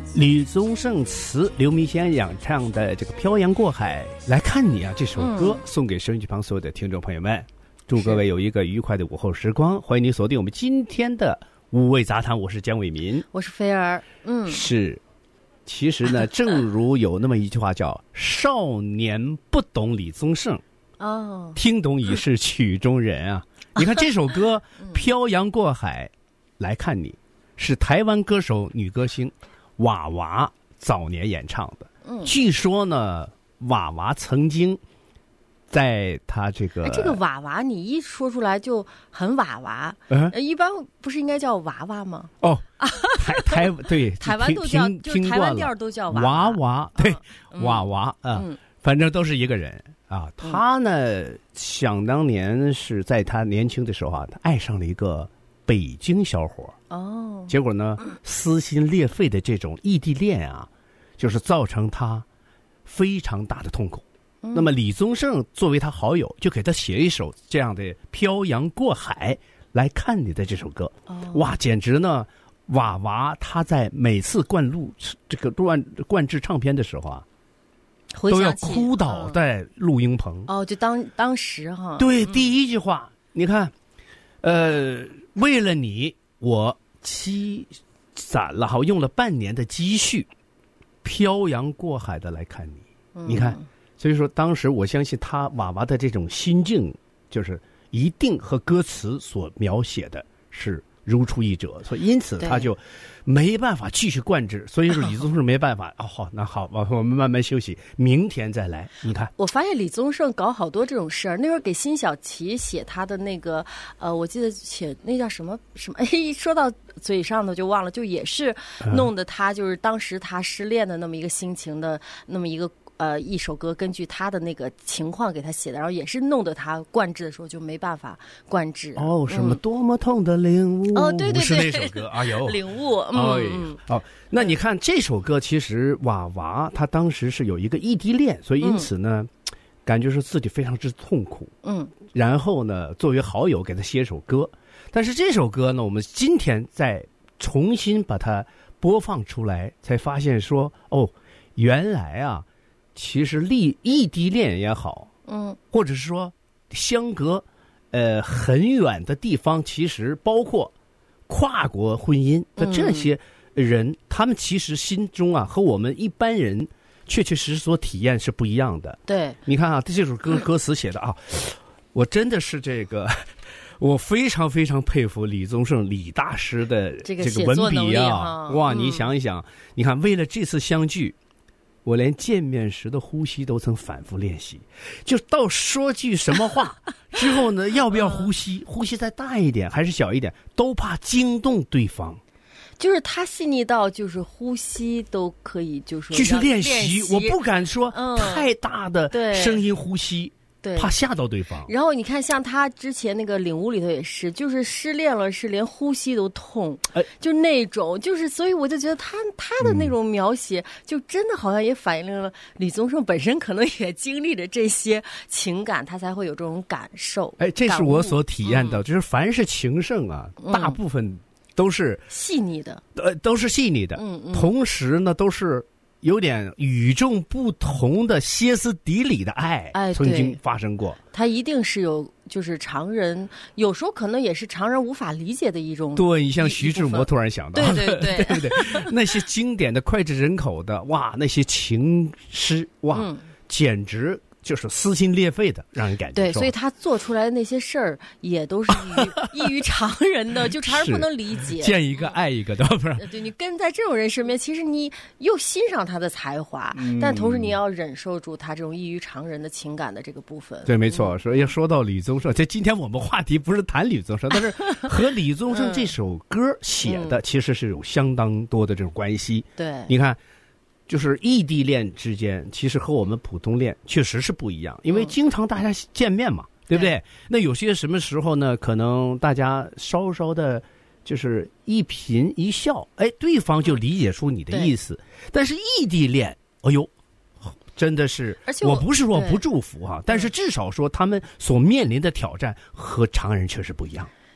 李宗盛词，刘明先演唱的这个《漂洋过海来看你》啊，这首歌送给收音机旁所有的听众朋友们，祝各位有一个愉快的午后时光。欢迎你锁定我们今天的五味杂谈，我是姜伟民， 我是菲儿。 是。其实呢，正如有那么一句话叫“少年不懂李宗盛，听懂已是曲中人”啊。你看这首歌《漂洋过海来看你》，是台湾歌手女歌星娃娃早年演唱的。据说呢，娃娃曾经在他这个这个娃娃，你一说出来就很娃娃。一般不是应该叫娃娃吗？ 哦，对， 台湾都叫，就台湾调都叫娃娃。对，娃娃啊，反正都是一个人啊。他呢，想当年是在他年轻的时候啊，他爱上了一个北京小伙。结果呢，撕心裂肺的这种异地恋啊，就是造成他非常大的痛苦。那么李宗盛作为他好友，就给他写一首这样的《漂洋过海来看你》的这首歌。哇，简直呢！娃娃他在每次灌制唱片的时候啊，都要哭倒在录音棚。 就当时哈。 对，第一句话，你看，为了你，我积攒了用了半年的积蓄，漂洋过海的来看你。你看。所以说，当时我相信他娃娃的这种心境，就是一定和歌词所描写的是如出一辙，所以因此他就没办法继续灌制。所以说，李宗盛没办法。那好，我们慢慢休息，明天再来。你看， 我发现李宗盛搞好多这种事儿。那会儿给辛晓琪写他的那个我记得写那叫什么，一说到嘴上的就忘了，就也是弄得他就是当时他失恋的那么一个心情的那么一个。一首歌根据他的那个情况给他写的，然后也是弄得他灌制的时候就没办法灌制。 什么多么痛的领悟？ 对， 是那首歌。 领悟。 那你看这首歌，其实娃娃他当时是有一个异地恋，所以因此呢，感觉是自己非常之痛苦。然后呢，作为好友给他写首歌，但是这首歌呢，我们今天再重新把它播放出来，才发现说，原来啊。其实异地恋也好，或者是说相隔很远的地方，其实包括跨国婚姻的这些人，他们其实心中啊和我们一般人确实所体验是不一样的。 对， 你看啊，这首歌词写的啊，我真的是我非常非常佩服李宗盛李大师的这个文笔啊！哇，你想一想，你看为了这次相聚。我连见面时的呼吸都曾反复练习，就到说句什么话之后呢，要不要呼吸再大一点还是小一点，都怕惊动对方。 就是他细腻到就是呼吸都可以，就是继续练习。我不敢说太大的声音呼吸。 对， 怕吓到对方。 然后你看，像他之前那个领悟里头也是，就是失恋了，是连呼吸都痛，就那种，就是所以我就觉得他的那种描写，就真的好像也反映了李宗盛本身可能也经历着这些情感，他才会有这种感受。 这是我所体验到，就是凡是情圣啊，大部分都是细腻的， 都是细腻的，同时呢都是。有点与众不同的歇斯底里的爱曾经发生过。 他一定是有，就是常人有时候可能也是常人无法理解的一种。 对，你像徐志摩突然想到， 对不对？那些经典的脍炙人口的，哇，那些情诗，哇，简直。就是撕心裂肺的，让人感觉对，所以他做出来的那些事儿也都是异于常人的，就常人不能理解。 见一个爱一个的，不是？ 对，你跟在这种人身边，其实你又欣赏他的才华，但同时你要忍受住他这种异于常人的情感的这个部分。 对，没错。所以说到李宗盛，今天我们话题不是谈李宗盛，但是和李宗盛这首歌写的其实是有相当多的这种关系。 对， 你看。就是异地恋之间，其实和我们普通恋确实是不一样，因为经常大家见面嘛，对不对？那有些什么时候呢？可能大家稍稍的，就是一颦一笑，对方就理解出你的意思。但是异地恋，真的是， 而且我不是说不祝福哈，但是至少说他们所面临的挑战和常人确实不一样。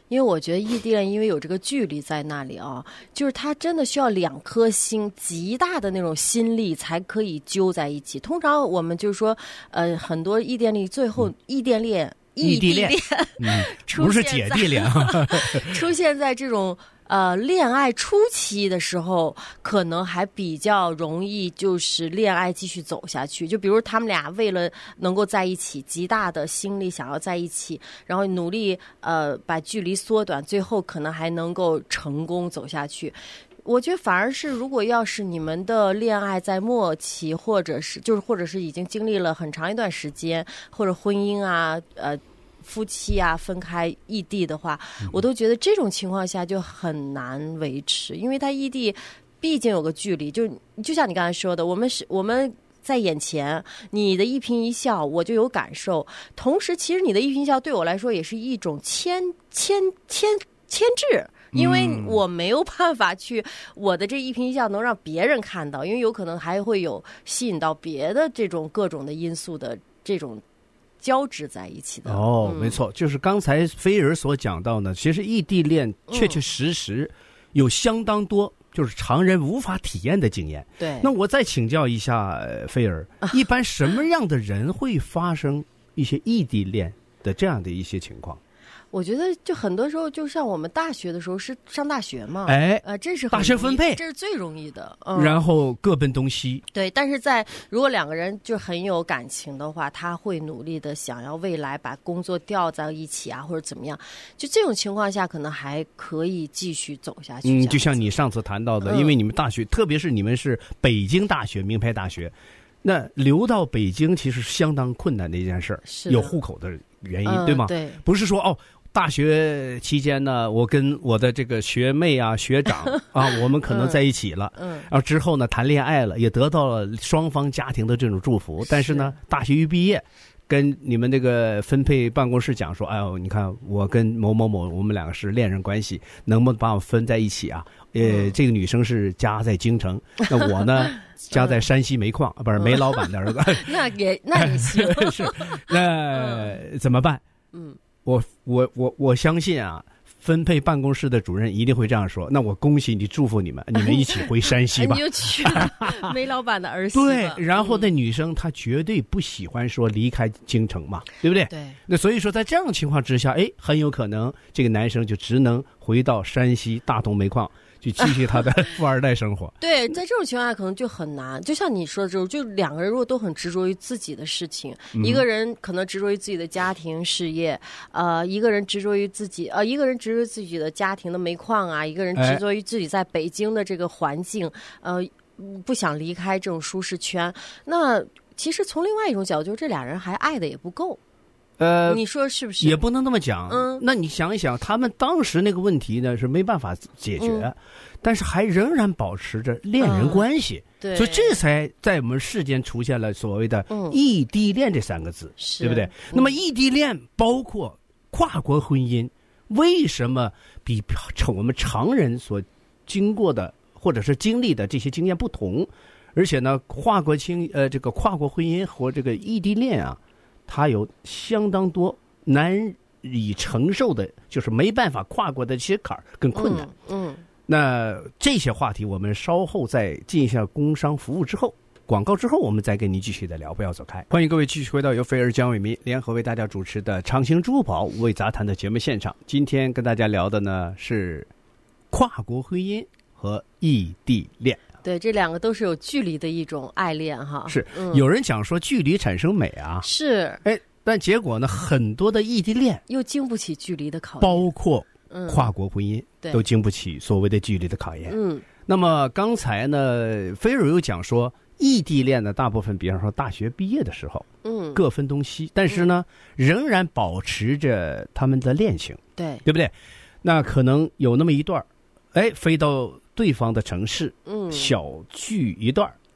因为我觉得异地恋因为有这个距离在那里啊，就是他真的需要2颗心极大的那种心力才可以揪在一起。通常我们就是说很多异地恋最后异地恋不是姐弟恋出现在这种恋爱初期的时候，可能还比较容易，就是恋爱继续走下去。就比如他们俩为了能够在一起，极大的心力想要在一起，然后努力把距离缩短，最后可能还能够成功走下去。我觉得反而是，如果要是你们的恋爱在末期，或者是已经经历了很长一段时间，或者婚姻啊，夫妻啊分开异地的话，我都觉得这种情况下就很难维持，因为他异地毕竟有个距离，就像你刚才说的，我们在眼前，你的一颦一笑我就有感受，同时其实你的一颦一笑对我来说也是一种牵制。因为我没有办法去我的这一颦一笑能让别人看到，因为有可能还会有吸引到别的这种各种的因素的这种交织在一起的。 没错，就是刚才菲儿所讲到呢，其实异地恋确确实实有相当多就是常人无法体验的经验。 对， 那我再请教一下菲儿，一般什么样的人会发生一些异地恋的这样的一些情况？ 我觉得就很多时候，就像我们大学的时候是上大学嘛，这是大学分配， 这是最容易的。 然后各奔东西。 对，但是如果2个人就很有感情的话，他会努力的想要未来把工作调在一起啊，或者怎么样。就这种情况下，可能还可以继续走下去。 就像你上次谈到的，因为你们大学，特别是你们是北京大学名牌大学，那留到北京其实是相当困难的一件事儿，有户口的原因，对吗？ 对， 不是说大学期间呢，我跟我的这个学妹啊、学长啊，我们可能在一起了，然后之后呢谈恋爱了，也得到了双方家庭的这种祝福。但是呢，大学一毕业，跟你们这个分配办公室讲说，哎呦，你看我跟某某某，我们2个是恋人关系，能不能把我分在一起啊？这个女生是家在京城，那我呢家在山西煤矿，不是煤老板的儿子。 那也行。 是，那怎么办？我相信啊，分配办公室的主任一定会这样说。那我恭喜你，祝福你们一起回山西吧。 你就去煤老板的儿媳。 对，然后那女生她绝对不喜欢说离开京城嘛，对不对？ 对。 那所以说，在这样的情况之下，很有可能这个男生就只能回到山西大同煤矿。去继续他的富二代生活。 对，在这种情况下可能就很难。就像你说的这种，就2个人如果都很执着于自己的事情，一个人可能执着于自己的家庭事业，一个人执着于自己的家庭的煤矿啊，一个人执着于自己在北京的这个环境，不想离开这种舒适圈。那其实从另外一种角度，就是这2人还爱的也不够。你说是不是？ 也不能那么讲。那你想一想，他们当时那个问题呢是没办法解决，但是还仍然保持着恋人关系。 对， 所以这才在我们世间出现了所谓的异地恋这3个字，对不对？那么异地恋包括跨国婚姻，为什么比我们常人所经过的或者是经历的这些经验不同？而且呢，这个跨国婚姻和这个异地恋啊，它有相当多难以承受的，就是没办法跨过的这些坎儿跟困难。那这些话题我们稍后再进一下工商服务之后，广告之后我们再跟您继续的聊，不要走开。欢迎各位继续回到由菲儿江伟民联合为大家主持的长兴珠宝五味杂谈的节目现场。今天跟大家聊的呢是跨国婚姻和异地恋。 对，这2个都是有距离的一种爱恋哈。 是，有人讲说距离产生美啊。 是。 但结果呢，很多的异地恋又经不起距离的考验， 包括跨国婚姻，都经不起所谓的距离的考验。那么刚才呢，菲尔又讲说，异地恋呢，大部分比方说大学毕业的时候，各分东西，但是呢，仍然保持着他们的恋情，对不对？那可能有那么一段，飞到对方的城市，小聚一段，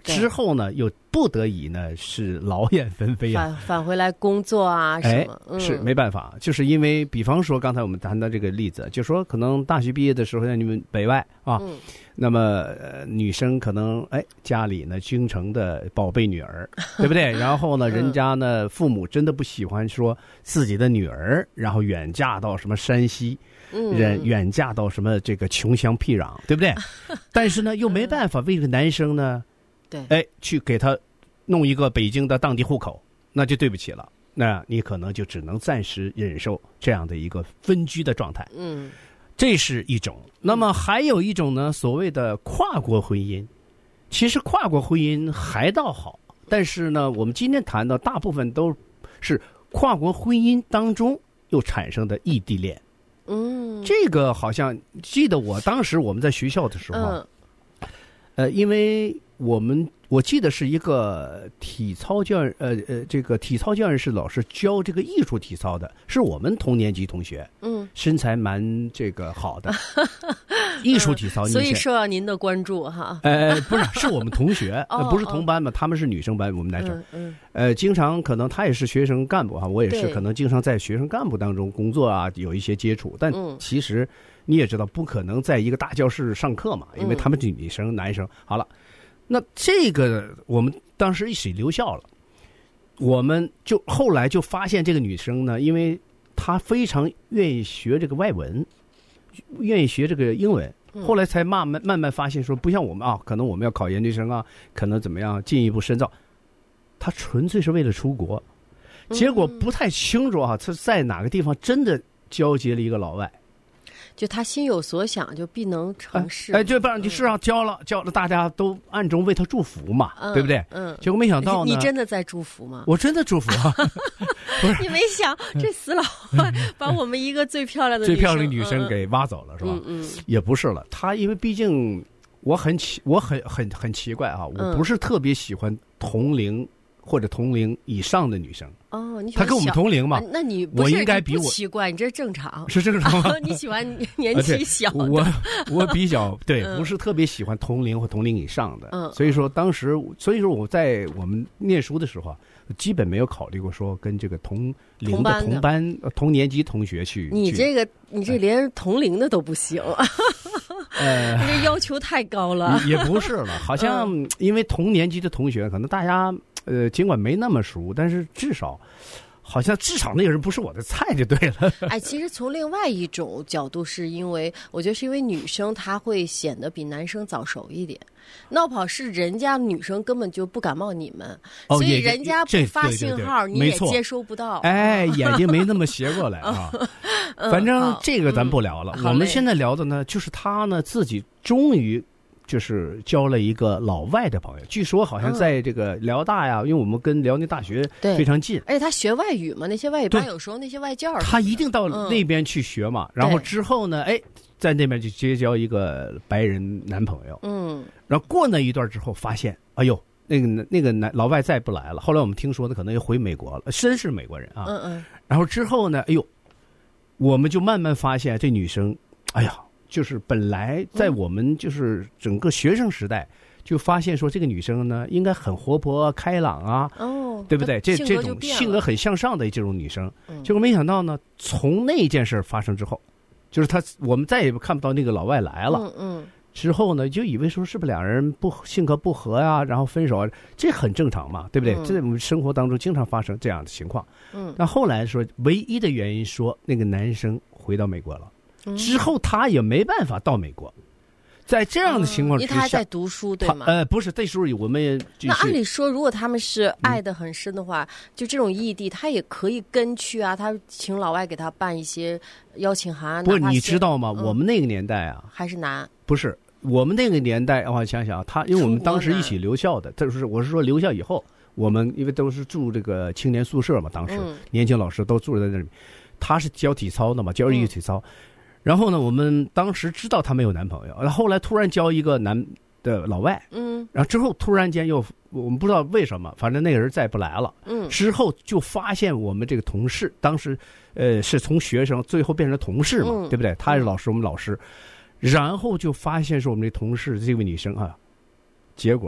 之后呢又不得已呢是劳燕分飞啊， 返回来工作啊什么， 是没办法，就是因为比方说刚才我们谈到这个例子，就说可能大学毕业的时候像你们北外啊，那么女生可能家里呢京城的宝贝女儿，对不对？然后呢人家呢父母真的不喜欢说自己的女儿然后远嫁到什么山西，远嫁到什么这个穷乡僻壤，对不对？但是呢又没办法为这个男生呢对去给他弄一个北京的当地户口，那就对不起了，那你可能就只能暂时忍受这样的一个分居的状态。这是一种。那么还有一种呢，所谓的跨国婚姻。其实跨国婚姻还倒好，但是呢我们今天谈的大部分都是跨国婚姻当中又产生的异地恋。这个好像记得我当时我们在学校的时候，因为我记得是一个体操教这个体操教育室老师教这个艺术体操的，是我们同年级同学，身材蛮这个好的，艺术体操， 所以受到您的关注哈。 不是我们同学，不是同班嘛，他们是女生班，我们男生。经常可能他也是学生干部哈，我也是可能经常在学生干部当中工作啊，有一些接触，但其实你也知道，不可能在一个大教室上课嘛，因为他们是女生男生。好了。那这个我们当时一起留校了，我们就后来就发现这个女生呢，因为她非常愿意学这个外文，愿意学这个英文，后来才慢慢发现说，不像我们啊，可能我们要考研究生啊，可能怎么样进一步深造，她纯粹是为了出国，结果不太清楚啊，她在哪个地方真的交接了一个老外。 就他心有所想，就必能成事。 就不然你事上交了，大家都暗中为他祝福嘛，对不对？结果没想到呢， 你真的在祝福吗？ 我真的祝福啊！不是， 你没想这死老外把我们一个最漂亮的女生给挖走了，是吧？也不是了，他因为毕竟我很奇怪啊，我不是特别喜欢同龄或者同龄以上的女生。 他跟我们同龄嘛？ 那你我应该比我奇怪，你这正常是正常吗？ 你喜欢年纪小的？ 我比较对，不是特别喜欢同龄或同龄以上的。所以说我在我们念书的时候啊，基本没有考虑过说跟这个同龄的同班同年级同学去。 你这连同龄的都不行。你这要求太高了。 也不是了，好像因为同年级的同学，可能大家尽管没那么熟，但是至少那个人不是我的菜就对了。 其实从另外一种角度，我觉得是因为女生她会显得比男生早熟一点。闹跑是人家女生根本就不感冒你们，所以人家不发信号，你也接收不到。 眼睛没那么斜过来啊。反正这个咱不聊了。我们现在聊的呢，就是他呢自己终于就是交了一个老外的朋友，据说好像在这个辽大呀，因为我们跟辽宁大学非常近， 而且他学外语嘛，那些外语班有时候那些外教， 他一定到那边去学嘛，然后之后呢，在那边就结交一个白人男朋友，然后过那一段之后发现，哎呦，那个老外再不来了，后来我们听说他可能又回美国了，真是美国人啊，然后之后呢，哎呦，我们就慢慢发现这女生，哎呀。就是本来在我们就是整个学生时代，就发现说这个女生呢应该很活泼开朗啊，对不对？这种性格很向上的这种女生，结果没想到呢，从那件事发生之后，就是我们再也看不到那个老外来了。之后呢，就以为说是不是两人性格不合啊，然后分手啊，这很正常嘛，对不对？这在我们生活当中经常发生这样的情况。那后来说，唯一的原因说那个男生回到美国了。之后他也没办法到美国，在这样的情况之下， 因为他还在读书，对吗？ 不是，那时候我们也那按理说，如果他们是爱得很深的话，就这种异地，他也可以跟去啊，他请老外给他办一些邀请函。 不是，你知道吗？我们那个年代啊， 还是难。 不是，我们那个年代，我想想，因为我们当时一起留校的，我是说留校以后，我们因为都是住这个青年宿舍嘛，当时年轻老师都住在那里，他是教体操的嘛，教艺术体操。然后呢，我们当时知道她没有男朋友，然后后来突然交一个男的老外，然后之后突然间我们不知道为什么，反正那个人再不来了，之后就发现我们这个同事，当时是从学生最后变成同事嘛，对不对？他是老师，我们老师，然后就发现说我们这同事这位女生啊，结果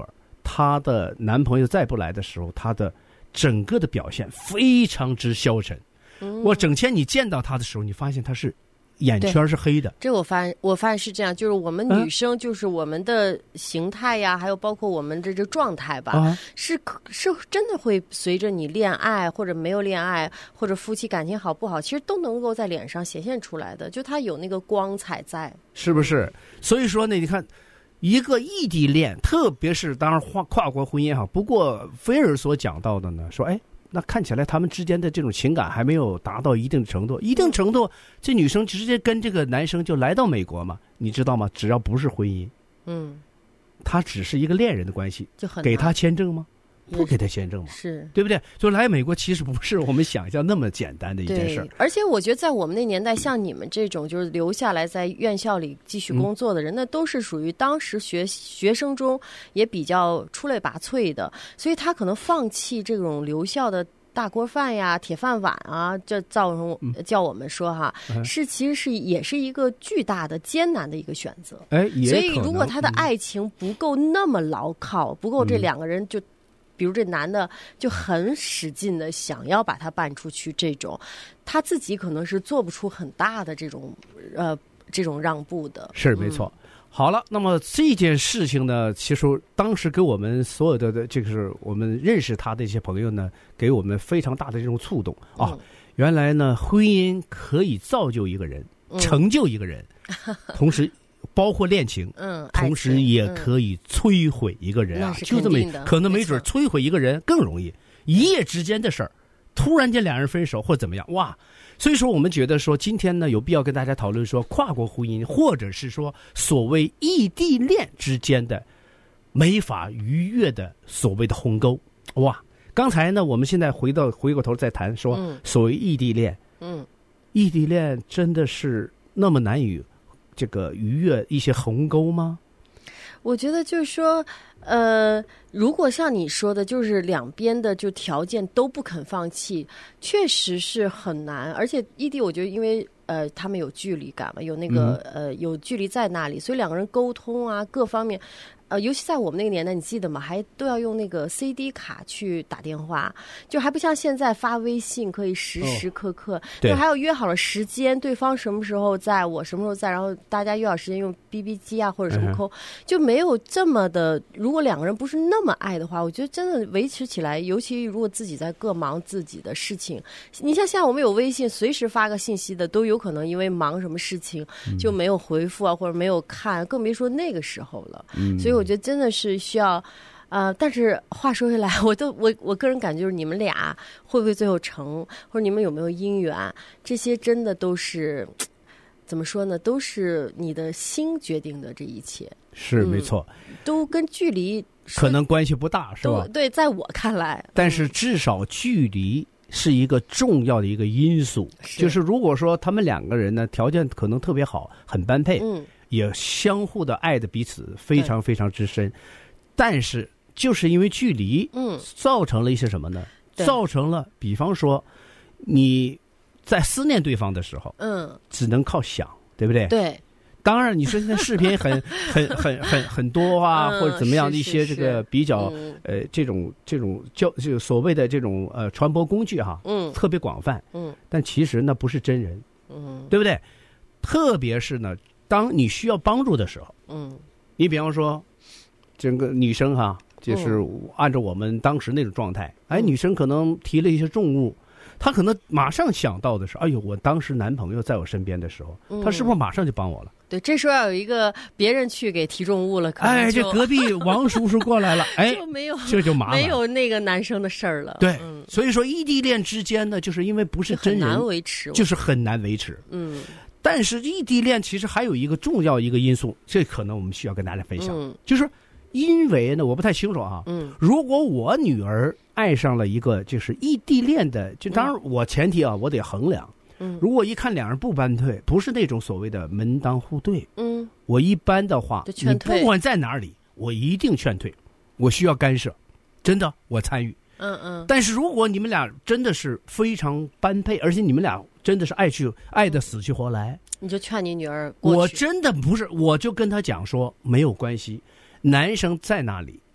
她的男朋友再不来的时候，她的整个的表现非常之消沉。我整天你见到她的时候，你发现她是眼圈是黑的。 这我发现是这样，就是我们女生就是我们的形态呀，还有包括我们这状态吧，是真的会随着你恋爱或者没有恋爱，或者夫妻感情好不好，其实都能够在脸上显现出来的，就它有那个光彩在， 是不是？所以说呢，你看一个异地恋，特别是当然跨国婚姻哈，不过菲尔所讲到的呢，说那看起来他们之间的这种情感还没有达到一定程度，这女生直接跟这个男生就来到美国嘛，你知道吗？只要不是婚姻，他只是一个恋人的关系， 就很给他签证吗？不给他签证嘛， 是对不对？就来美国其实不是我们想象那么简单的一件事。 而且我觉得在我们那年代，像你们这种就是留下来在院校里继续工作的人，那都是属于当时学生中也比较出类拔萃的，所以他可能放弃这种留校的大锅饭呀、铁饭碗啊，这造成叫我们说哈，其实也是一个巨大的艰难的一个选择。所以如果他的爱情不够那么牢靠，不够这两个人就。比如这男的就很使劲的想要把他搬出去，这种他自己可能是做不出很大的这种让步的。 是没错。好了，那么这件事情呢，其实当时给我们所有的就是我们认识他的一些朋友呢，给我们非常大的这种触动啊。原来呢，婚姻可以造就一个人，成就一个人，同时。包括恋情，同时也可以摧毁一个人啊！就这么可能没准摧毁一个人更容易，一夜之间的事儿，突然间两人分手或怎么样，哇！所以说我们觉得说今天呢有必要跟大家讨论说跨国婚姻，或者是说所谓异地恋之间的没法逾越的所谓的鸿沟，哇！刚才呢我们现在回过头再谈说所谓异地恋，异地恋真的是那么难以这个逾越一些鸿沟吗？ 我觉得就是说，如果像你说的，就是两边的就条件都不肯放弃，确实是很难。而且异地，我觉得因为他们有距离感嘛，有那个有距离在那里，所以两个人沟通啊各方面。尤其在我们那个年代，你记得吗？还都要用那个 CD 卡去打电话，就还不像现在发微信可以时时刻刻，就还有约好了时间，对方什么时候在，我什么时候在，然后大家约好时间用 BB 机啊或者什么抠，就没有这么的。如果两个人不是那么爱的话，我觉得真的维持起来，尤其如果自己在各忙自己的事情，你像现在我们有微信，随时发个信息的都有可能因为忙什么事情就没有回复啊，或者没有看，更别说那个时候了。所以我觉得真的是需要，但是话说回来，我个人感觉就是你们俩会不会最后成，或者你们有没有姻缘，这些真的都是怎么说呢？都是你的心决定的，这一切是没错， 都跟距离可能关系不大，是吧？ 对，在我看来， 但是至少距离是一个重要的一个因素。就是如果说他们两个人呢条件可能特别好，很般配，也相互的爱的彼此非常非常之深，但是就是因为距离，造成了一些什么呢？造成了，比方说你在思念对方的时候，只能靠想，对不对？ 对。 当然，你说现在视频很多啊，或者怎么样的一些这个比较这种就所谓的这种传播工具哈，特别广泛，但其实那不是真人，对不对？特别是呢，当你需要帮助的时候，你比方说整个女生哈，就是按照我们当时那种状态，女生可能提了一些重物。她可能马上想到的是，哎呦，我当时男朋友在我身边的时候，他是不是马上就帮我了？ 对，这时候要有一个别人去给提重物了，可能这隔壁王叔叔过来了， 就没有， 这就麻烦， 没有那个男生的事儿了。 对，所以说异地恋之间呢，就是因为不是真人， 很难维持， 就是很难维持。但是异地恋其实还有一个重要一个因素，这可能我们需要跟大家分享，就是因为呢，我不太清楚啊。如果我女儿爱上了一个就是异地恋的，就当然我前提啊，我得衡量。如果一看两人不般配，不是那种所谓的门当户对，我一般的话，你不管在哪里，我一定劝退，我需要干涉，真的，我参与。但是如果你们俩真的是非常般配，而且你们俩真的是爱的死去活来， 你就劝你女儿过去。我真的不是，我就跟他讲说没有关系，男生在那里，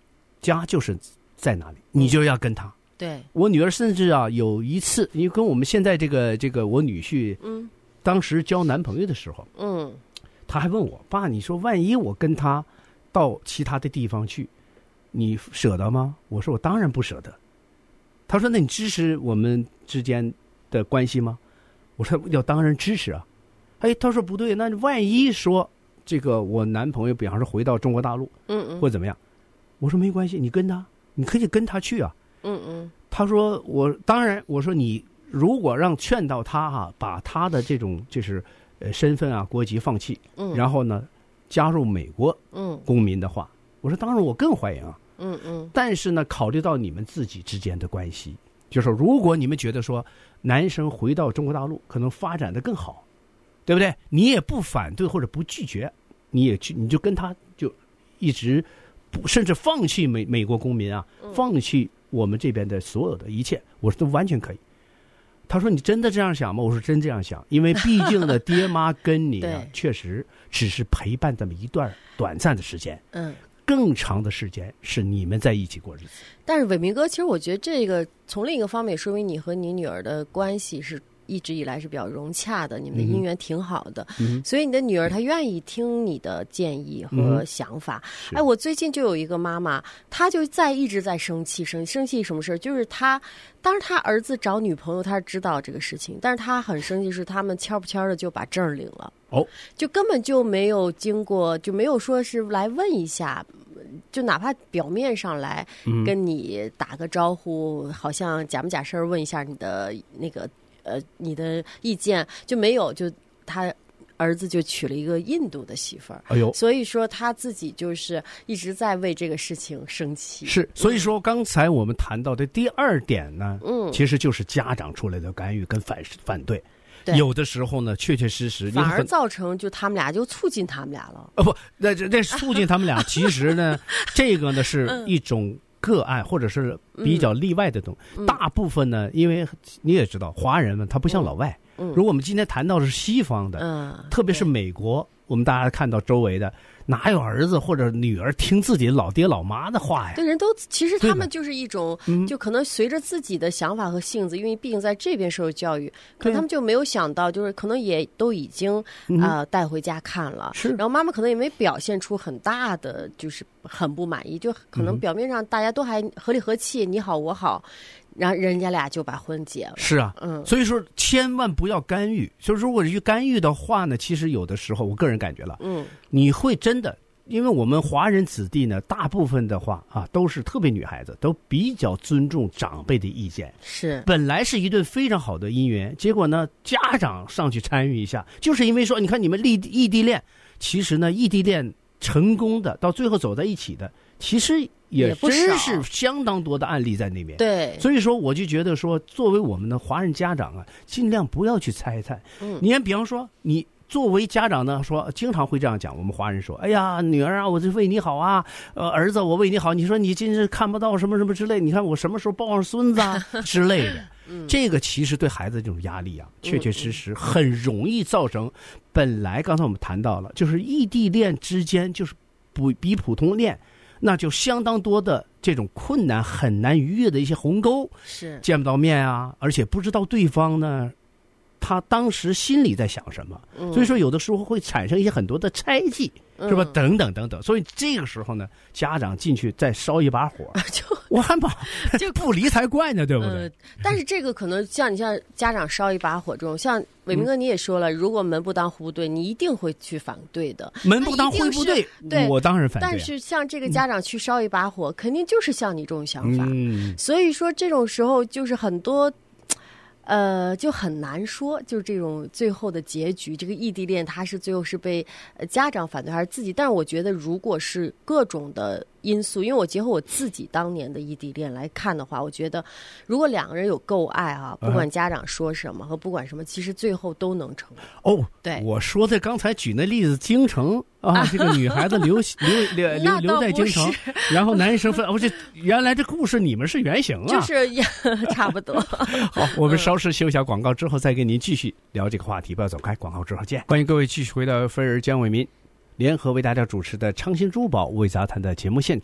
家就是在哪里，你就要跟他。 对， 我女儿甚至啊有一次，因为跟我们现在这个我女婿，当时交男朋友的时候，他还问我爸，你说万一我跟他到其他的地方去，你舍得吗？我说我当然不舍得。他说那你支持我们之间的关系吗？我说要当然支持啊。他说不对，那万一说这个我男朋友比方说回到中国大陆，或怎么样，我说没关系，你跟他，你可以跟他去啊。他说我当然，我说你如果劝到他把他的这种就是身份啊国籍放弃，然后呢加入美国公民的话，我说当然我更欢迎啊。但是呢考虑到你们自己之间的关系，就是说如果你们觉得说男生回到中国大陆可能发展的更好，对不对？你也不反对或者不拒绝，你就跟他就一直甚至放弃美国公民啊，放弃我们这边的所有的一切，我说都完全可以。他说你真的这样想吗？我说真这样想，因为毕竟呢爹妈跟你啊确实只是陪伴这么一段短暂的时间，更长的时间是你们在一起过日子。 但是伟明哥，其实我觉得这个从另一个方面说明你和你女儿的关系是一直以来是比较融洽的，你们的姻缘挺好的，所以你的女儿她愿意听你的建议和想法。我最近就有一个妈妈，她就一直在生气什么事？就是当然他儿子找女朋友，他是知道这个事情，但是他很生气，是他们悄不悄的就把证领了，就根本就没有经过，就没有说是来问一下。就哪怕表面上来跟你打个招呼，好像假模假式问一下你的那个你的意见，就没有，就他儿子就娶了一个印度的媳妇儿，所以说他自己就是一直在为这个事情生气。 是，所以说刚才我们谈到的第二点呢，其实就是家长出来的干预跟反对。有的时候呢，确实反而造成就他们俩就促进他们俩了。 不，那促进他们俩，其实呢，这个呢是一种个案或者是比较例外的东西。大部分呢，因为你也知道，华人们他不像老外。如果我们今天谈到的是西方的，特别是美国，我们大家看到周围的哪有儿子或者女儿听自己老爹老妈的话呀？ 对，人都其实他们就是一种，就可能随着自己的想法和性子，因为毕竟在这边受教育，可能他们就没有想到，就是可能也都已经带回家看了，然后妈妈可能也没表现出很大的就是很不满意，就可能表面上大家都还和理和气，你好我好。然后人家俩就把婚结了。 是啊，所以说千万不要干预。就如果去干预的话呢，其实有的时候我个人感觉了，你会真的，因为我们华人子弟呢，大部分的话都是特别女孩子，都比较尊重长辈的意见。 是， 本来是一对非常好的姻缘，结果呢，家长上去参与一下，就是因为说，你看你们异地恋，其实呢，异地恋成功的到最后走在一起的，其实也真是相当多的案例在那边。 对， 所以说我就觉得说，作为我们的华人家长尽量不要去猜。你看，比方说你作为家长呢，说经常会这样讲，我们华人说，哎呀，女儿啊，我这为你好啊，儿子我为你好，你说你今日看不到什么什么之类，你看我什么时候抱上孙子啊之类的。这个其实对孩子这种压力确实很容易造成。本来刚才我们谈到了，就是异地恋之间就是比普通恋。那就相当多的这种困难很难逾越的一些鸿沟， 是见不到面而且不知道对方呢，他当时心里在想什么，所以说有的时候会产生一些很多的猜忌，是吧？等等，所以这个时候呢，家长进去再烧一把火，我还就不离才怪呢，对不对？ 但是这个可能像家长烧一把火这种，像伟明哥你也说了，如果门不当户不对，你一定会去反对的。 门不当户不对，我当然反对。 但是像这个家长去烧一把火，肯定就是像你这种想法。所以说这种时候就是很多。就很难说，就是这种最后的结局，这个异地恋他是最后是被家长反对还是自己？但是我觉得，如果是各种的因素，因为我结合我自己当年的异地恋来看的话，我觉得如果两个人有够爱不管家长说什么和不管什么，其实最后都能成功。对， 我说的刚才举那例子，京城这个女孩子留在京城，然后男生分，原来这故事你们是原型啊， 就是差不多。 好，我们稍事休小广告之后再跟您继续聊这个话题，不要走开，广告之后见。欢迎各位继续回到飞儿江伟民联合为大家主持的昌兴珠宝五味杂谈的节目现场。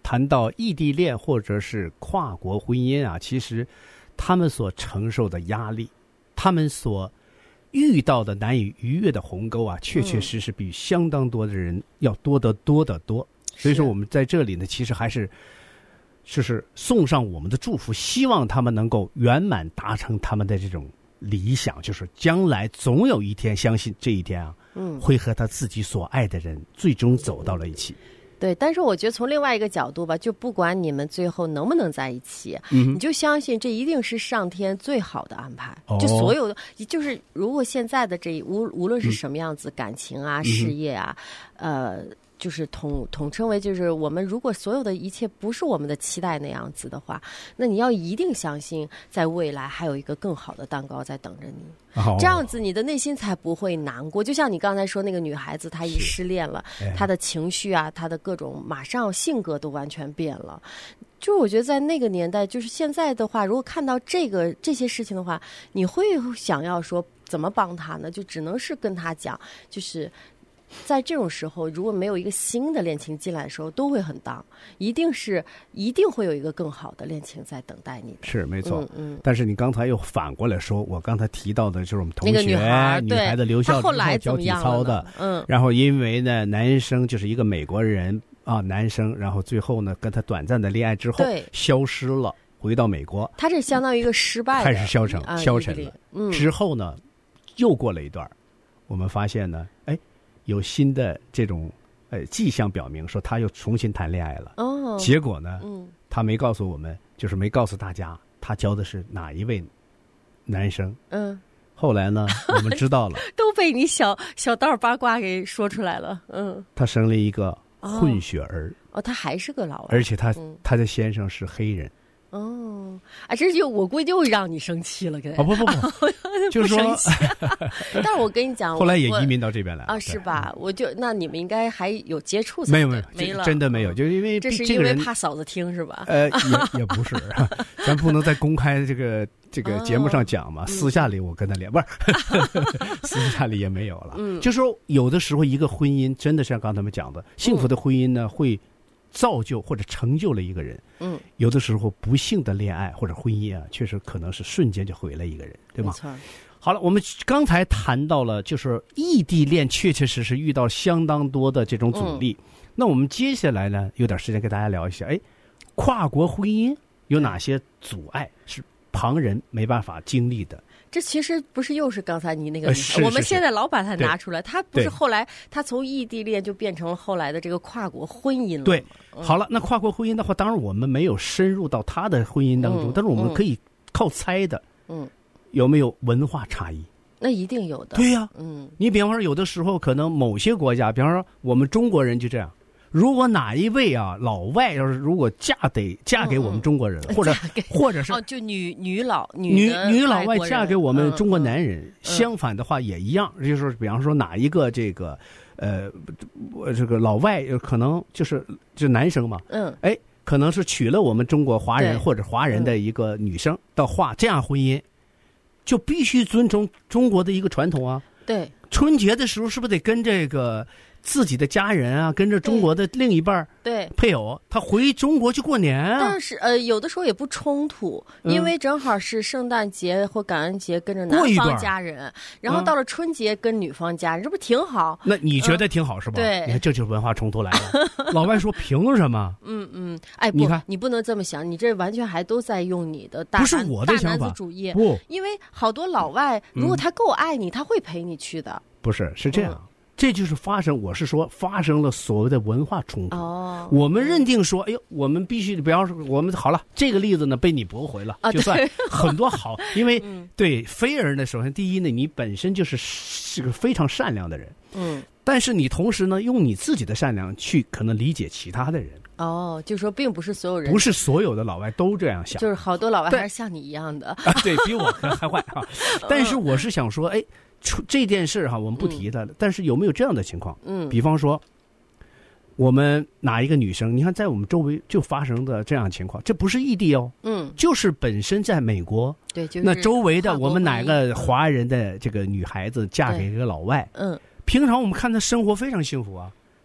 谈到异地恋或者是跨国婚姻啊，其实他们所承受的压力，他们所遇到的难以逾越的鸿沟啊，确确实实比相当多的人要多得多得多。所以说我们在这里呢，其实还是就是送上我们的祝福，希望他们能够圆满达成他们的这种理想，就是将来总有一天，相信这一天啊，会和他自己所爱的人最终走到了一起。 对，但是我觉得从另外一个角度吧，就不管你们最后能不能在一起，你就相信这一定是上天最好的安排。就所有的，就是如果现在的这无论是什么样子，感情啊、事业啊，就是统称为，就是我们如果所有的一切不是我们的期待那样子的话，那你要一定相信，在未来还有一个更好的蛋糕在等着你。这样子你的内心才不会难过。就像你刚才说那个女孩子，她一失恋了，她的情绪啊，她的各种马上性格都完全变了。就是我觉得在那个年代，就是现在的话，如果看到这些事情的话，你会想要说怎么帮她呢？就只能是跟她讲，就是在这种时候，如果没有一个新的恋情进来的时候，都会很down，一定会有一个更好的恋情在等待你的。 是没错，但是你刚才又反过来说，我刚才提到的就是我们同学， 那个女孩子留校之后教体操的，然后因为呢，男生就是一个美国人啊，男生，然后最后呢跟他短暂的恋爱之后消失了，回到美国， 他这相当于一个失败的， 开始消沉了。之后呢，又过了一段，我们发现呢，有新的这种迹象表明说他又重新谈恋爱了。结果呢，他没告诉我们，就是没告诉大家他交的是哪一位男生。后来呢，我们知道了， 都被你小道八卦给说出来了。 他生了一个混血儿。 他还是个老外， 而且他的先生是黑人。 这就我估计又让你生气了，给不，就是说， 但是我跟你讲， 后来也移民到这边来啊，是吧？那你们应该还有接触？ 没了， 真的没有，就是因为这是因为怕嫂子听是吧？ 也不是，咱不能在公开这个节目上讲嘛，私下里我跟他聊，不是，私下里也没有了。就是说有的时候一个婚姻真的像刚才我们讲的，幸福的婚姻呢会造就或者成就了一个人。有的时候不幸的恋爱或者婚姻啊，确实可能是瞬间就毁了一个人，对吗？ 没错。 好了，我们刚才谈到了，就是异地恋确确实实遇到相当多的这种阻力。那我们接下来呢，有点时间跟大家聊一下，跨国婚姻有哪些阻碍是旁人没办法经历的？ 这其实不是又是刚才你那个我们现在老把它拿出来，他不是后来他从异地恋就变成了后来的这个跨国婚姻了。 对，好了，那跨国婚姻的话，当然我们没有深入到他的婚姻当中，但是我们可以靠猜的，有没有文化差异？ 那一定有的。 对呀，你比方说有的时候可能某些国家，比方说我们中国人就这样。如果哪一位啊老外要是如果嫁给我们中国人，或者是就女老外嫁给我们中国男人，相反的话也一样，就是比方说哪一个这个这个老外可能就是男生嘛，可能是娶了我们中国华人或者华人的一个女生的话，这样婚姻就必须遵从中国的一个传统啊。 对， 春节的时候是不是得跟这个自己的家人啊，跟着中国的另一半配偶，他回中国去过年啊。 但是有的时候也不冲突，因为正好是圣诞节或感恩节跟着男方家人，然后到了春节跟女方家人，这不挺好？ 那你觉得挺好是吧？ 对， 你看这就是文化冲突来了。老外说凭什么？ 你看你不能这么想，你这完全还都在用你的大男子主义。 不， 因为好多老外如果他够爱你，他会陪你去的。 不是，是这样。这就是我是说发生了所谓的文化冲突。我们认定说，我们必须，比方说我们好了，这个例子呢被你驳回了，就算很多好，因为对菲儿呢，首先第一呢，你本身是个非常善良的人，但是你同时呢，用你自己的善良去可能理解其他的人。 就说并不是所有人， 不是所有的老外都这样想， 就是好多老外还是像你一样的， 对比我还坏啊。但是我是想说，这件事哈，我们不提它了。但是有没有这样的情况？比方说，我们哪一个女生，你看在我们周围就发生的这样的情况，这不是异地哦，就是本身在美国， 对，就是那周围的我们哪个华人的这个女孩子嫁给一个老外，平常我们看她生活非常幸福啊，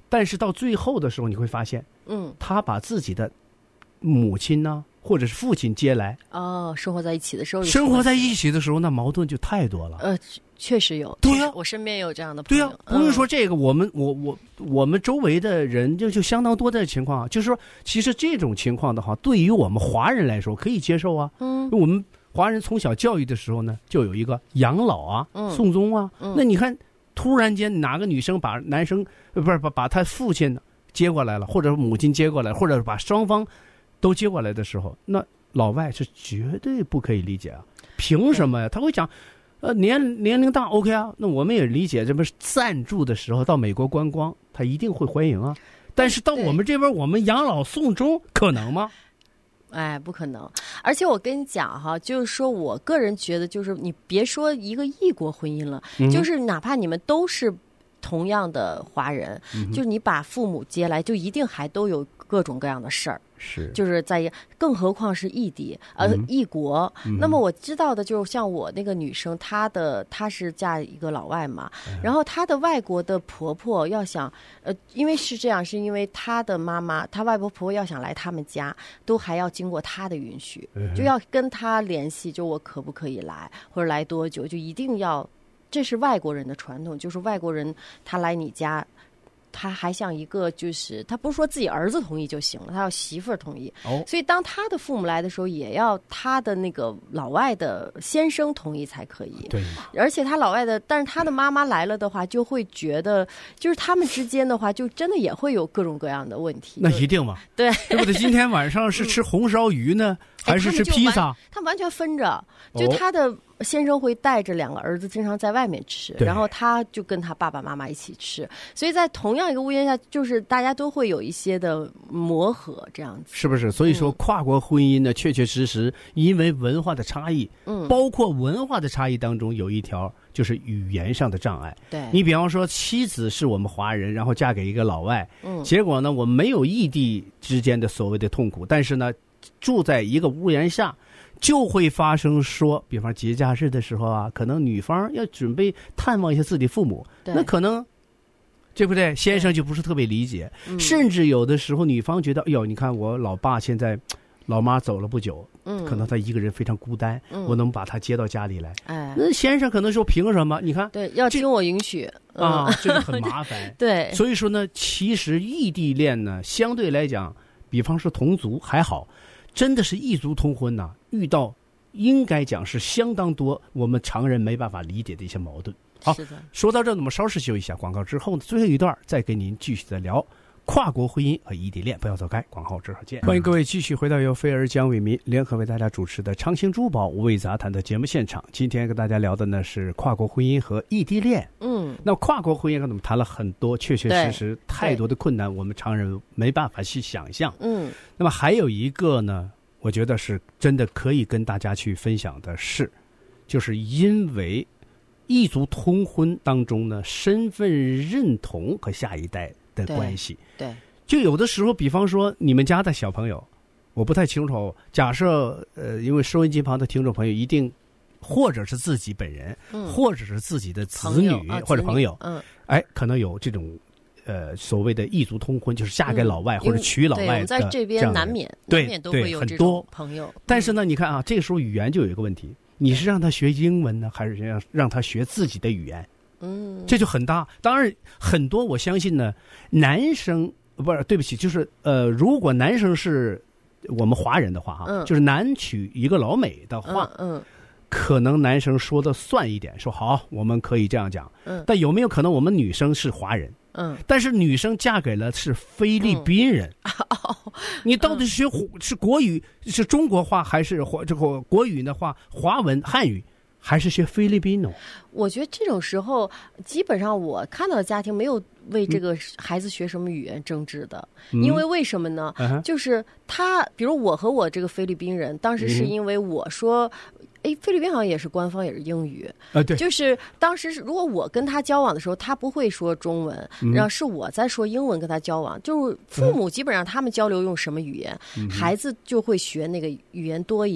但是到最后的时候，你会发现，他把自己的母亲呢，或者是父亲接来， 生活在一起的时候， 那矛盾就太多了。 确实有， 对呀， 我身边有这样的朋友。 对呀，不用说这个，我们周围的人就相当多的情况啊，就是说，其实这种情况的话，对于我们华人来说可以接受啊。我们华人从小教育的时候呢，就有一个养老啊、送终啊。那你看，突然间哪个女生把男生把他父亲接过来了，或者母亲接过来，或者把双方都接过来的时候，那老外是绝对不可以理解啊！凭什么呀？他会讲，年龄大 OK 啊，那我们也理解，这不是暂住的时候到美国观光，他一定会欢迎啊。但是到我们这边，我们养老送终可能吗？ 不可能。而且我跟你讲哈，就是说我个人觉得，就是你别说一个异国婚姻了，就是哪怕你们都是同样的华人，就是你把父母接来，就一定还都有各种各样的事儿。 是， 就是更何况是异地，异国。那么我知道的就是像我那个女生，她是嫁一个老外嘛，然后她的外国的婆婆要想，因为是这样，是因为她的妈妈，她外婆婆婆要想来他们家，都还要经过她的允许，就要跟她联系，就我可不可以来，或者来多久，就一定要，这是外国人的传统，就是外国人他来你家。他还像一个，就是他不是说自己儿子同意就行了，他要媳妇儿同意。所以当他的父母来的时候，也要他的那个老外的先生同意才可以。 对， 而且他老外的，但是他的妈妈来了的话，就会觉得，就是他们之间的话，就真的也会有各种各样的问题。 那一定嘛？ 对， 对不对？今天晚上是吃红烧鱼呢，还是吃披萨？ 他完全分着，就他的先生会带着2个儿子经常在外面吃，然后他就跟他爸爸妈妈一起吃，所以在同样一个屋檐下，就是大家都会有一些的磨合，这样子是不是？所以说跨国婚姻呢，确确实实因为文化的差异，包括文化的差异当中有一条就是语言上的障碍。 对， 你比方说妻子是我们华人，然后嫁给一个老外，结果呢，我们没有异地之间的所谓的痛苦，但是呢，住在一个屋檐下。就会发生说，比方节假日的时候啊，可能女方要准备探望一下自己父母，那可能，对不对？先生就不是特别理解，甚至有的时候女方觉得，哎呦，你看我老爸现在，老妈走了不久，可能他一个人非常孤单，我能把他接到家里来。那先生可能说凭什么？你看， 对，要经我允许啊，这就很麻烦。 对， 所以说呢，其实异地恋呢，相对来讲，比方说同族还好。真的是异族通婚呐，遇到应该讲是相当多我们常人没办法理解的一些矛盾。好，说到这，我们稍事休息一下，广告之后呢，最后一段再跟您继续的聊跨国婚姻和异地恋。不要走开，广告之后见。欢迎各位继续回到由飞儿江伟民联合为大家主持的长兴珠宝五味杂谈的节目现场。今天跟大家聊的呢是跨国婚姻和异地恋。那跨国婚姻跟我们谈了很多，确确实实太多的困难，我们常人没办法去想象。那么还有一个呢，我觉得是真的可以跟大家去分享的是，就是因为异族通婚当中呢，身份认同和下一代的关系。 对， 就有的时候，比方说你们家的小朋友，我不太清楚，假设因为收音机旁的听众朋友一定或者是自己本人，或者是自己的子女或者朋友，可能有这种所谓的异族通婚，就是嫁给老外或者娶老外的， 在这边难免都会有这种朋友。 但是呢，你看啊，这个时候语言就有一个问题，你是让他学英文呢，还是让他学自己的语言？这就很大。当然，很多我相信呢，男生不是，对不起，就是如果男生是我们华人的话哈，就是男娶一个老美的话，可能男生说的算一点，说好，我们可以这样讲。但有没有可能我们女生是华人？但是女生嫁给了是菲律宾人，你到底是学是国语是中国话，还是这个国语的话华文汉语，还是学菲律宾呢？ 我觉得这种时候，基本上我看到的家庭没有为这个孩子学什么语言争执的，因为为什么呢？就是他，比如我和我这个菲律宾人，当时是因为我说。菲律宾好像也是官方，也是英语对， 就是当时如果我跟他交往的时候，他不会说中文，然后是我在说英文跟他交往，就是父母基本上他们交流用什么语言，孩子就会学那个语言多一点。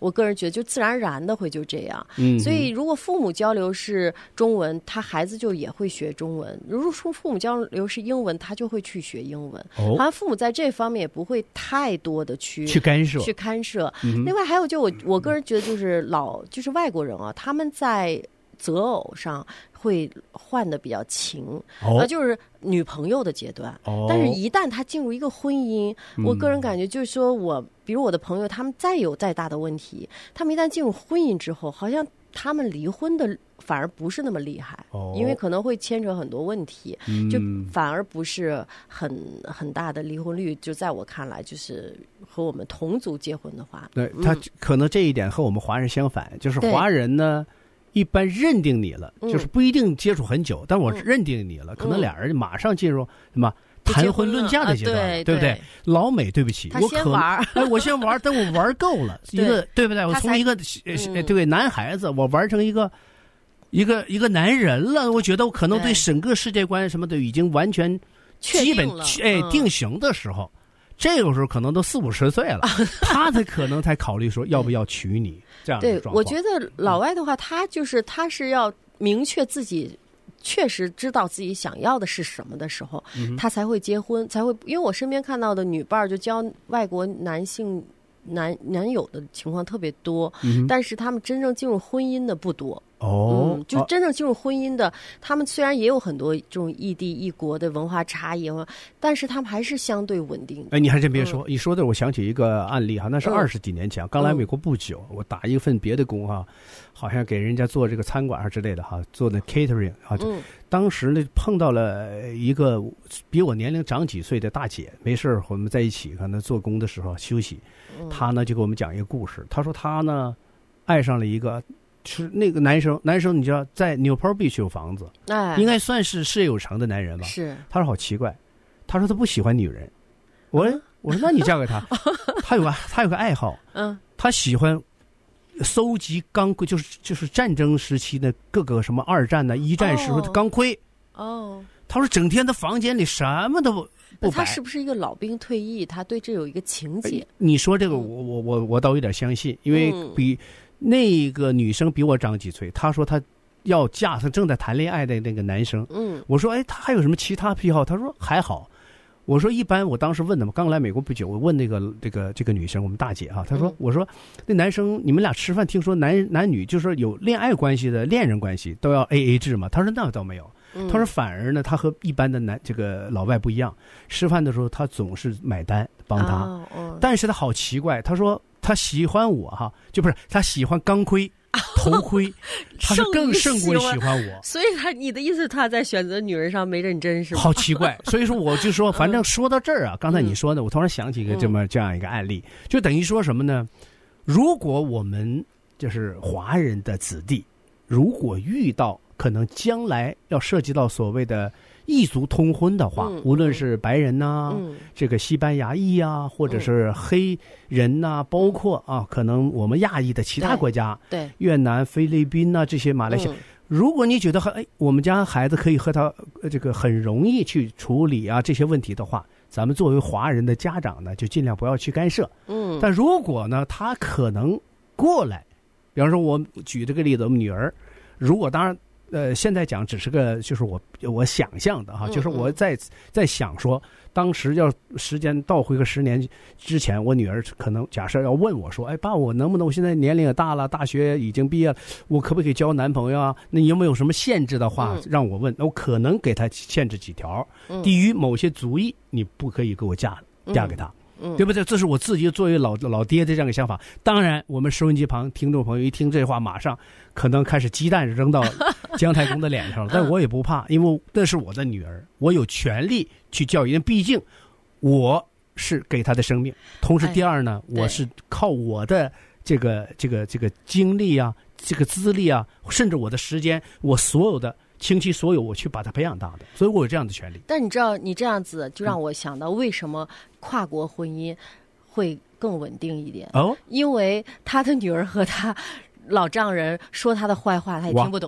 我个人觉得就自然而然的会就这样。所以如果父母交流是中文，他孩子就也会学中文；如果说父母交流是英文，他就会去学英文。好像父母在这方面也不会太多的去干涉。另外还有就我个人觉得就是外国人啊，他们在择偶上会换的比较勤，就是女朋友的阶段。但是一旦他进入一个婚姻，我个人感觉就是说比如我的朋友，他们再大的问题，他们一旦进入婚姻之后，好像他们离婚的反而不是那么厉害，因为可能会牵扯很多问题，就反而不是很大的离婚率。就在我看来，就是和我们同族结婚的话， 对他可能这一点和我们华人相反，就是华人呢一般认定你了，就是不一定接触很久，但我认定你了，可能俩人马上进入什么谈婚论嫁的阶段，对不对？老美对不起， 我先玩， 我先玩，等我玩够了，对不对？我从一个对男孩子，我玩成一个男人了，我觉得我可能对整个世界观什么的已经完全基本定型的时候。这个时候可能都40-50岁了，他才考虑说要不要娶你这样的状况。 对，我觉得老外的话，他是要明确自己确实知道自己想要的是什么的时候，他才会结婚，才会。因为我身边看到的女伴就交外国男性男友的情况特别多，但是他们真正进入婚姻的不多。就真正进入婚姻的，他们虽然也有很多这种异地异国的文化差异，但是他们还是相对稳定的。 你还真别说，你说的我想起一个案例哈，那是20几年前，刚来美国不久，我打一份别的工哈，好像给人家做这个餐馆之类的哈，做那 catering 啊，当时呢碰到了一个比我年龄长几岁的大姐，没事我们在一起可能做工的时候休息，她呢就给我们讲一个故事，她说她呢爱上了一个。是那个男生，你知道在Newport Beach有房子，应该算是事业有成的男人吧？是。他说好奇怪，他说他不喜欢女人。我说那你嫁给他？他有个爱好，他喜欢搜集钢盔，就是战争时期的各个什么2战呢、1战时候的钢盔。他说整天的房间里什么都不摆。 他是不是一个老兵退役？他对这有一个情结。 你说这个，我倒有点相信，因为那个女生比我长几岁，她说她要嫁她正在谈恋爱的那个男生。我说她还有什么其他癖好？她说还好。我说一般，我当时问他们，刚来美国不久，我问这个女生，我们大姐哈，她说我说那男生你们俩吃饭，听说男女就是有恋爱关系的恋人关系都要 AA 制嘛？她说那倒没有。他说反而呢，他和一般的这个老外不一样，吃饭的时候他总是买单帮他，但是他好奇怪，他说他喜欢我哈，就不是他喜欢钢盔头盔，他是更胜过喜欢我。 所以你的意思他在选择女人上没认真是吗？ 好奇怪，所以说我就说，反正说到这儿啊，刚才你说的，我突然想起一个这样一个案例，就等于说什么呢？如果我们就是华人的子弟，如果遇到可能将来要涉及到所谓的异族通婚的话，无论是白人呐、这个西班牙裔啊，或者是黑人呐、包括可能我们亚裔的其他国家，对越南、菲律宾呐、这些马来西亚，如果你觉得我们家孩子可以和他这个很容易去处理这些问题的话，咱们作为华人的家长呢，就尽量不要去干涉。但如果呢，他可能过来，比方说我举这个例子，我们女儿，如果当然。现在讲只是个，就是我想象的哈，就是我在想说，当时要时间倒回个10年之前，我女儿可能假设要问我说，哎爸，我能不能？我现在年龄也大了，大学已经毕业了，我可不可以交男朋友啊？那你有没有什么限制的话，让我问？我可能给她限制几条，低于某些族裔，你不可以给我嫁给他。对不对？这是我自己作为老爹的这样一个想法。当然，我们收音机旁听众朋友一听这话，马上可能开始鸡蛋扔到姜太公的脸上了。但我也不怕，因为那是我的女儿，我有权利去教育。毕竟我是给她的生命。同时，第二呢，我是靠我的这个经历啊，这个资历啊，甚至我的时间，我所有的。倾其所有，我去把他培养大的，所以我有这样的权利。 但你知道，你这样子就让我想到，为什么跨国婚姻会更稳定一点？因为他的女儿和他老丈人说他的坏话，他也听不懂。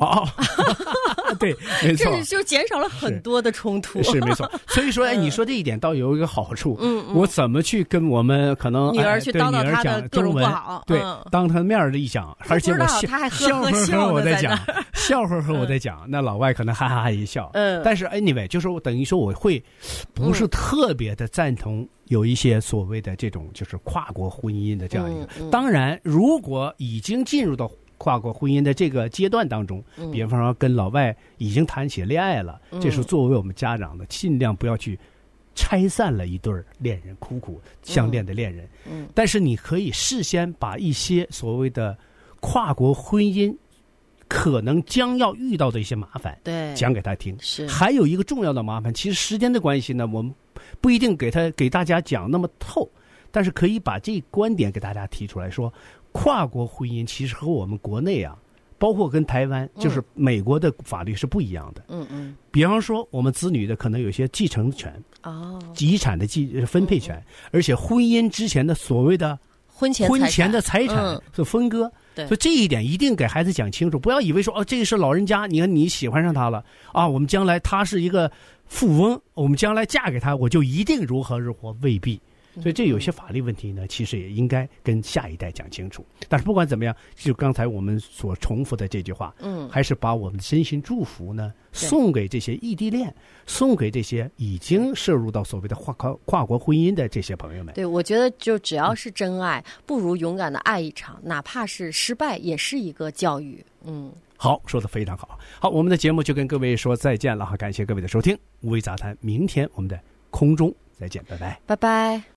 哦，对，没错， 这就减少了很多的冲突。 是没错。所以说，哎，你说这一点倒有一个好处。我怎么去跟我们可能女儿去叨叨她的各种不好？ 对，当她面的一讲，而且我笑呵呵我在讲，笑呵呵我在讲，那老外可能哈哈哈一笑。但是 anyway， 就是我等于说我会不是特别的赞同有一些所谓的这种就是跨国婚姻的这样一个。当然，如果已经进入到跨国婚姻的这个阶段当中，比方说跟老外已经谈起恋爱了，这时候作为我们家长的，尽量不要去拆散了一对恋人，苦苦相恋的恋人。但是你可以事先把一些所谓的跨国婚姻可能将要遇到的一些麻烦， 对， 讲给他听。 是， 还有一个重要的麻烦，其实时间的关系呢，我们不一定给大家讲那么透，但是可以把这观点给大家提出来说。跨国婚姻其实和我们国内啊，包括跟台湾，就是美国的法律是不一样的。比方说，我们子女的可能有一些继承权，遗产的分配权，而且婚姻之前的所谓的婚前的财产是分割。所以这一点一定给孩子讲清楚，不要以为说这个是老人家，你看你喜欢上他了啊，我们将来他是一个富翁，我们将来嫁给他，我就一定如何如何，未必。所以这有些法律问题呢，其实也应该跟下一代讲清楚。但是不管怎么样，就刚才我们所重复的这句话，还是把我们的真心祝福呢送给这些异地恋，送给这些已经涉入到所谓的跨国婚姻的这些朋友们。 对，我觉得就只要是真爱，不如勇敢的爱一场，哪怕是失败，也是一个教育。 好，说得非常好。好，我们的节目就跟各位说再见了，感谢各位的收听。五味杂谈，明天我们的空中再见，拜拜， 拜拜。